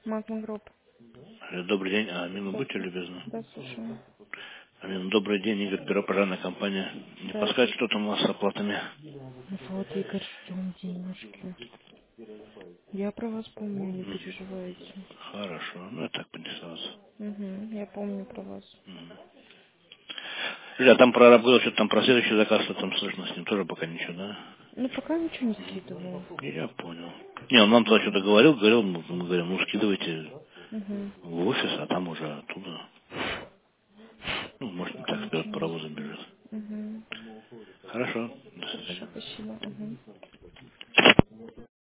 Магма Групп. Добрый день, Амина, Да, будьте любезны. да, слушаю. Амина, добрый день, Игорь, бюро компания. Не подскажете, Здравствуйте. что там у вас с оплатами? Вот, Игорь, ждем денежки. Я про вас помню, не переживайте. Хорошо, ну я так понесался. Угу, я помню про вас. А там про Арабгол, что там про следующий заказ, что там слышно с ним, тоже пока ничего, да? Ну, пока ничего не скидываю. Я понял. Не, он нам туда что-то говорил, мы говорим, ну скидывайте Угу. в офис, а там уже оттуда. Ну, может, не так Пока вперед ничего не паровозом скидываю. бежит. Угу. Хорошо, до Хорошо, свидания. спасибо. Угу.